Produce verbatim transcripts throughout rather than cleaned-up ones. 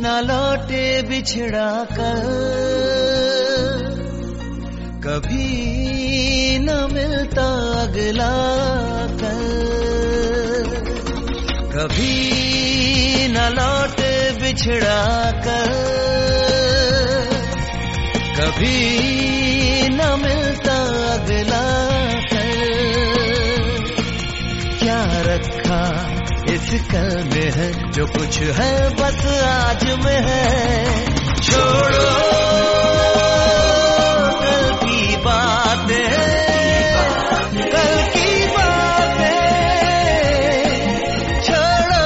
न लौटे बिछड़ा कर, कभी न मिलता अगला कल, कभी न लौटे बिछड़ा कर, कभी न मिलता अगला कल। क्या रखा इस कल में है, जो कुछ है बस आज में है। छोड़ो कल की बातें, कल की बातें छोड़ो।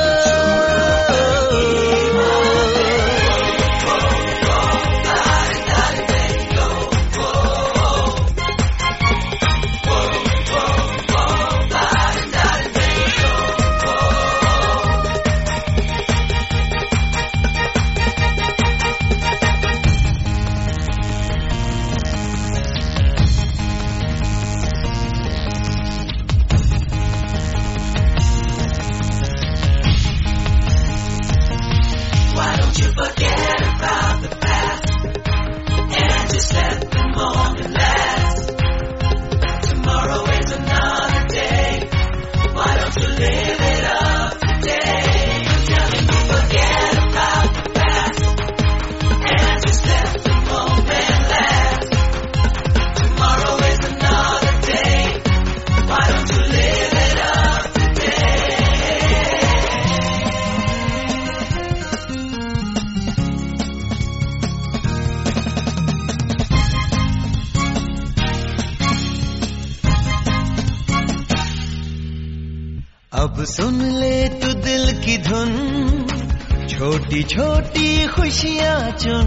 अब सुन ले तू दिल की धुन, छोटी छोटी खुशियाँ चुन।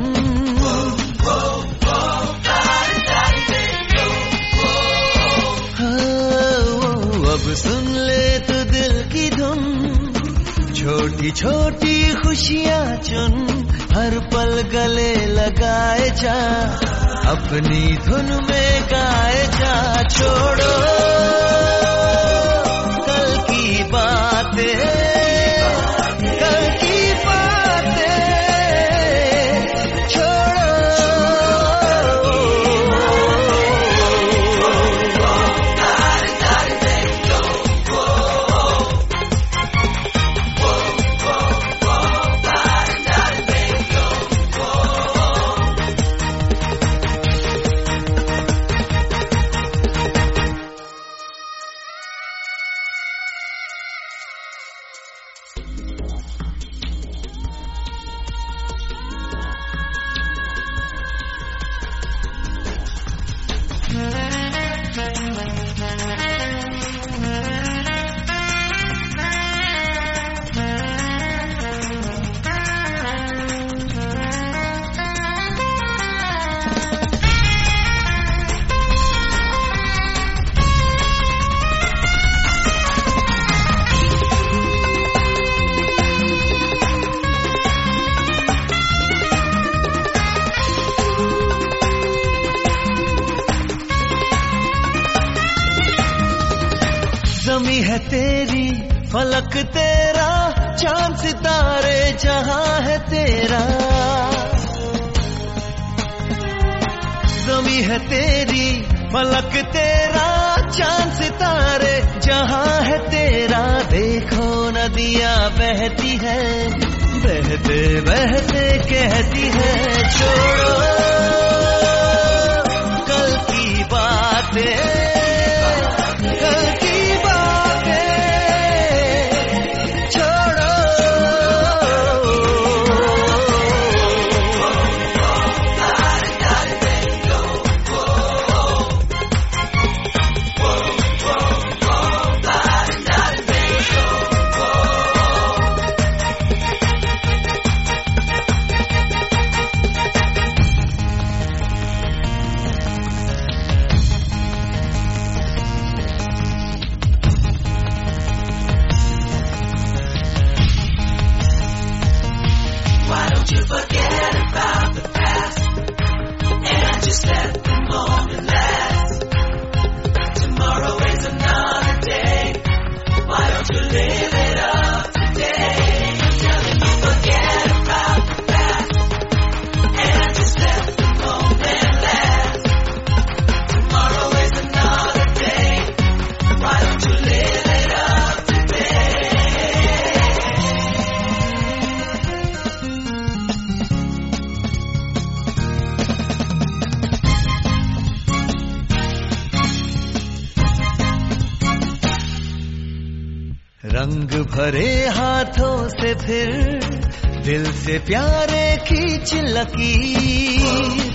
अब सुन ले तू दिल की धुन, छोटी छोटी खुशियाँ चुन। हर पल गले लगाए जा, अपनी धुन में गाए जा। छोड़ो कल की बातें, कल की बातें छोड़ो। ज़मीं है तेरी, फलक तेरा, चांद सितारे जहां है तेरा। ज़मीं है तेरी, फलक तेरा, चांद सितारे जहां है तेरा। देखो नदियां बहती है, बहते बहते कहती है। छोड़ो कल की बातें, कल की रंग भरे हाथों से फिर दिल से प्यारे खींच लकीर।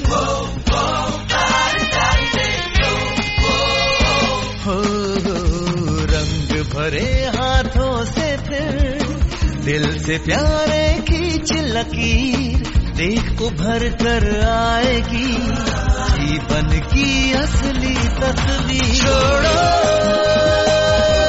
हो रंग भरे हाथों से फिर दिल से प्यारे खींच लकीर। देख उभर कर आएगी जीवन की असली तस्वीर। छोड़ो